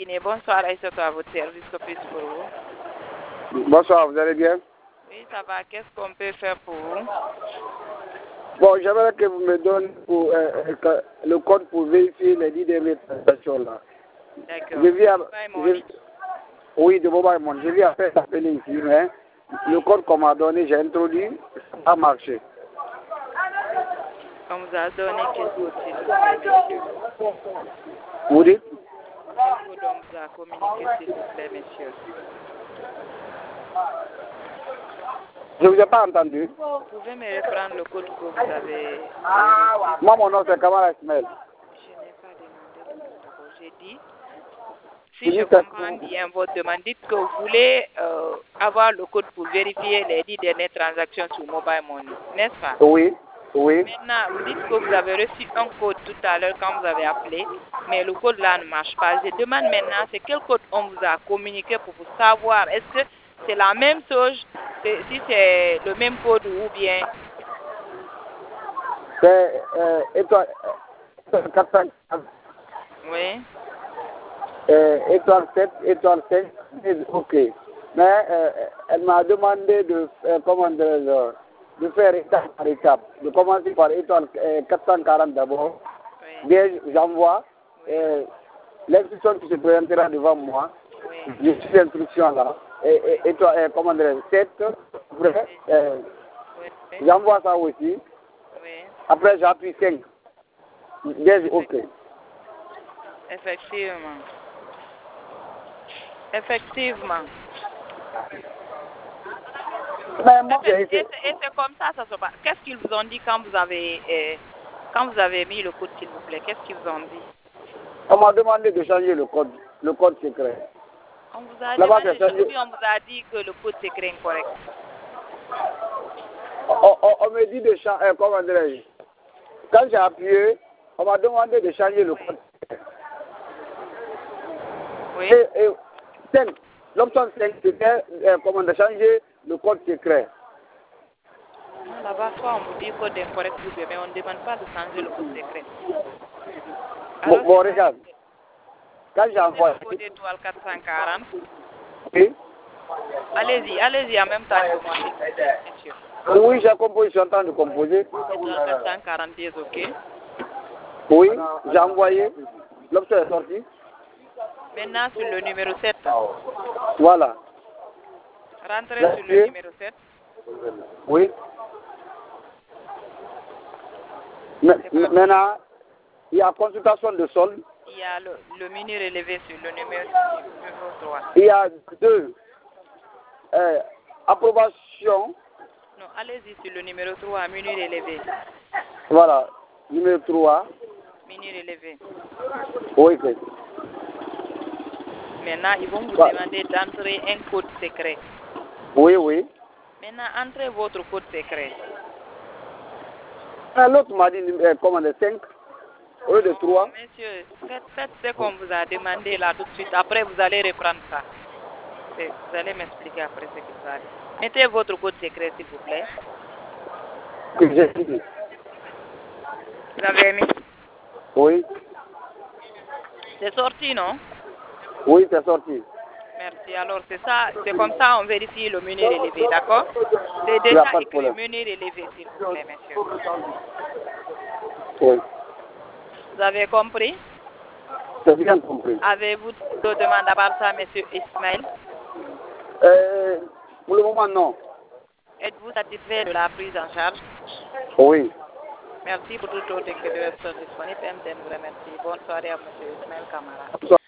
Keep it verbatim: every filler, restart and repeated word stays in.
Guinée. Bonsoir, Aïssatou, à votre service, que puis pour vous? Bonsoir, vous allez bien? Oui, ça va. Qu'est-ce qu'on peut faire pour vous? Bon, j'aimerais que vous me donnez pour, euh, euh, le code pour vérifier les dix dernières transactions là. D'accord. Je viens, je... Oui, de Mobile Money. Je viens à faire appeler ici, mais le code qu'on m'a donné, j'ai introduit, ça a marché. On vous a donné quel code, s'il vous plaît, monsieur? Vous dites? Quel code on vous a communiqué, s'il vous plaît, monsieur? Je ne vous ai pas entendu. Vous pouvez me reprendre le code que vous avez... Moi, mon nom, c'est Kamara Ismaël. Je n'ai pas demandé le nom d'abord. J'ai dit, si je comprends bien votre demande, dites que vous voulez euh, avoir le code pour vérifier les dix dernières transactions sur Mobile Money, n'est-ce pas? Oui, oui. Maintenant, vous dites que vous avez reçu un code tout à l'heure quand vous avez appelé, mais le code là ne marche pas. Je demande maintenant, c'est quel code on vous a communiqué pour vous savoir, est-ce que c'est la même chose, si c'est le même code ou bien... C'est euh, étoile, quatre cent quarante. Oui. Euh, étoile sept, étoile cinq, ok. Mais euh, elle m'a demandé de, euh, comment de, de faire étape par étape. De commencer par étoile euh, quatre cent quarante d'abord. Oui. Bien, j'envoie euh, l'instruction qui se présentera devant moi. Oui. Je suis l'instruction là. Et, et, étoile, euh, comment dire, sept, après, euh, Oui. j'envoie ça aussi. Oui. Après, j'appuie cinq. Bien, ok. Effectivement. Effectivement. Mais moi, et c'est comme ça, ça se passe. Qu'est-ce qu'ils vous ont dit quand vous avez euh, quand vous avez mis le code, s'il vous plaît? Qu'est-ce qu'ils vous ont dit? On m'a demandé de changer le code, le code secret. On vous a demandé de changer, puis on vous a dit que le code secret est incorrect. On, on, on me dit de changer, euh, comment dirais-je? Quand j'ai appuyé, on m'a demandé de changer le oui. code. Oui. Et, et cinq, l'option cinq, c'était euh, comment de changer le code secret. Non, là-bas, soit on vous dit code incorrect, mais on ne demande pas de changer le code secret. Alors, bon, bon regarde. Quand j'ai envoyé... le code étoile quatre cent quarante. Oui. Allez-y, allez-y en même temps que moi, s'il vous plaît, monsieur. Oui, j'ai composé, je suis en train de composer. Étoile quatre cent quarante, ok. Oui, j'ai envoyé. L'option est sortie. Maintenant, sur le numéro sept. Voilà. Rentrez sur le numéro sept. Oui. Maintenant, il y a consultation de solde. Il y a le, le menu relevé sur le numéro, numéro trois. Il y a deux. Euh, approbation. Non, allez-y sur le numéro trois, menu relevé. Voilà, numéro trois. Menu relevé. Oui, oui. Maintenant, ils vont vous demander d'entrer un code secret. Oui, oui. Maintenant, entrez votre code secret. L'autre m'a dit euh, comment le cinq au lieu de trois. Monsieur, faites, faites ce qu'on vous a demandé là tout de suite. Après, vous allez reprendre ça. Vous allez m'expliquer après ce que vous allez. Mettez votre code secret, s'il vous plaît. Que j'ai dit. Vous avez mis? Oui. C'est sorti, non? Oui, c'est sorti. Merci. Alors, c'est ça, c'est comme ça on vérifie le menu relevé, d'accord? C'est déjà écrit le menu relevé, s'il vous plaît, monsieur. Oui. Vous avez compris? J'ai bien compris. Avez-vous d'autres demandes à part ça, monsieur Ismaël? Euh, pour le moment, non. Êtes-vous satisfait de la prise en charge? Oui. Merci pour toute autre question disponible. M D M vous remercie. Bonne soirée à monsieur Ismaël Kamara.